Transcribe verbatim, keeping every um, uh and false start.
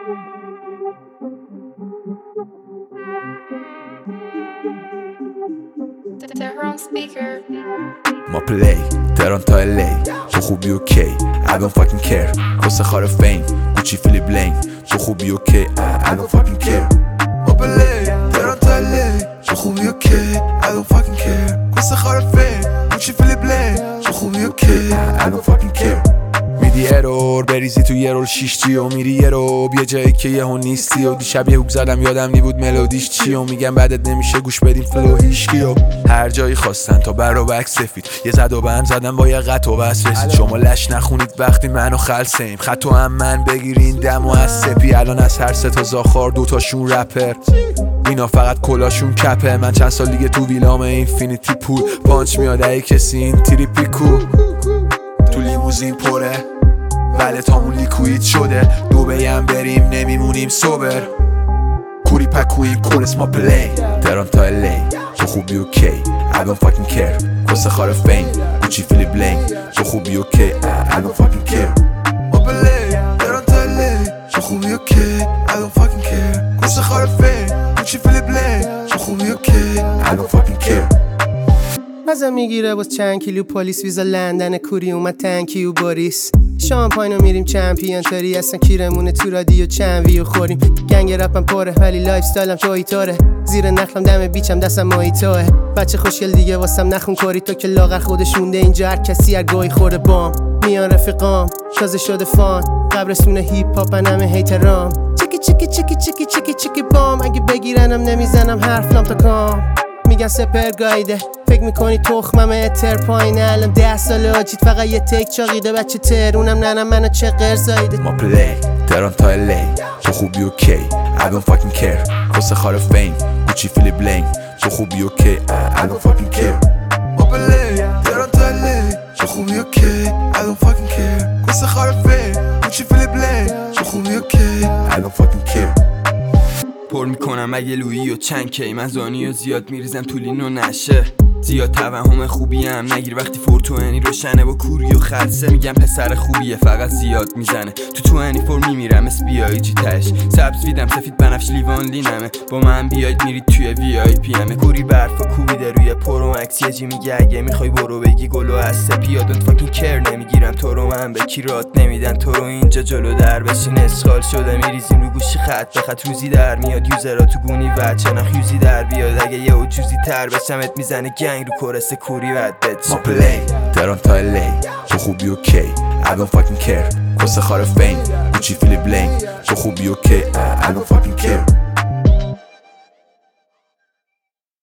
ما پلی تهران تا الی تو خوبی اوکی I don't fucking care کس خار فیم گوچی فیلی بلینگ تو خوبی اوکی I don't fucking care ما پلی تهران تا الی تو خوبی اوکی I don't fucking care کس خار فیم گوچی فیلی بلینگ تو خوبی اوکی I don't fucking care میدی ارور بریزی تو یه رول شیشتی و میری یه رو بیا جایی که یه هون نیستی و دیشب یه هوک زدم یادم نی بود ملودیش چی و میگم بعدت نمیشه گوش بدیم فلو هیشکی و هر جایی خواستن تا بر و بک سفید یه زد و بند زدم با یه قط و بس رسید شما لش نخونید وقتی منو خلصیم خطو هم من بگیرین دم و از سپی الان از هر سه تا زاخار دوتاشون رپر اینا فقط کلاشون کپه من چند سال دیگه تو ویلام اینفینیتی پول پانچ میاد ای کسی این تریپی کو تو لیموزین پره ولتامون لیکوید شده دو بیم بریم نمیمونیم سوبر کوری پکویم کورس ما پلی تهران تا الی تو خوبی اوکی I don't fucking care کس خار فیم گوچی فیلی بلینگ تو خوبی اوکی I don't fucking care ما پلی تهران تا الی تو خوبی اوکی I don't fucking care کس خار فیم گوچی فیلی بلینگ تو خوبی اوکی I don't fucking care ازم میگیره باز چند کیلو پلیس ویزا لندن کوری اومد تنکی و باریس شامپاینو میریم چمپیون تاری اصلا کیرمونه تو رادیو چند ویو خوریم گنگ رپم پاره ولی لایف استایلم تویتاره زیر نخلم دم بیچم دستم مایتاه بچه خوشگل دیگه واسم نخون کاری تو که لاغر خودش مونده اینجا هر کسی هر گاهی خورده بام میان رفیقام تازه شده فان قبرستون هیپ هاپ همه هیترام چکی چکی چکی چکی چکی چکی بام اگه بگیرنم نمیزنم حرفم تا کام میگن سپر گایده فکر میکنی تخمم اتر پایینه الان ده ساله آجید فقط یه تیک چاقیده بچه ترونم ننم منو چه قرزایده ما پلی تهران تا الی تو خوبی اوکی I don't fucking care کس خار فیم گوچی فیلی بلینگ تو خوبی اوکی I don't fucking care ما پلی تهران تا الی تو خوبی اوکی I don't fucking care کس خار فیم گوچی فیلی بلینگ تو خوبی اوکی I don't fucking care پر میکنم اگه لویی و چند کی من زانی و زیاد میریزم تو لین و نشه زیاد توهم خوبیم نگیر وقتی فورتوئنی روشنه با کوری و خلصه میگم پسر خوبیه فقط زیاد میزنه تو تو انی فور میمیرم اس بی آی جی تش سبز ویدم سفید بنفش لیوان لینمه با من بیاید میرید توی وی آی پی امه کوری برفا کوبیده روی پرو مکس یه جی میگه اگه میخوای برو بگی گلو از سپی یادت فاکین کر نمیگیرم تو رو من به کی رات نمیدن تو رو اینجا جلو در بشین اسخال شده میریزیم رو گوشی خط به خط روزی در میاد یوزرها تو گونی و چنخ یوزی در بیاد اگه یه اوجوزی تر بشمت میزنه گنگ رو کورس کوری بعد بچ ما پلی تهران تا الی تو خوبی اوکی I don't fucking care کس خار فیم گوچی فیلی بلینگ تو خوبی اوکی I don't fucking care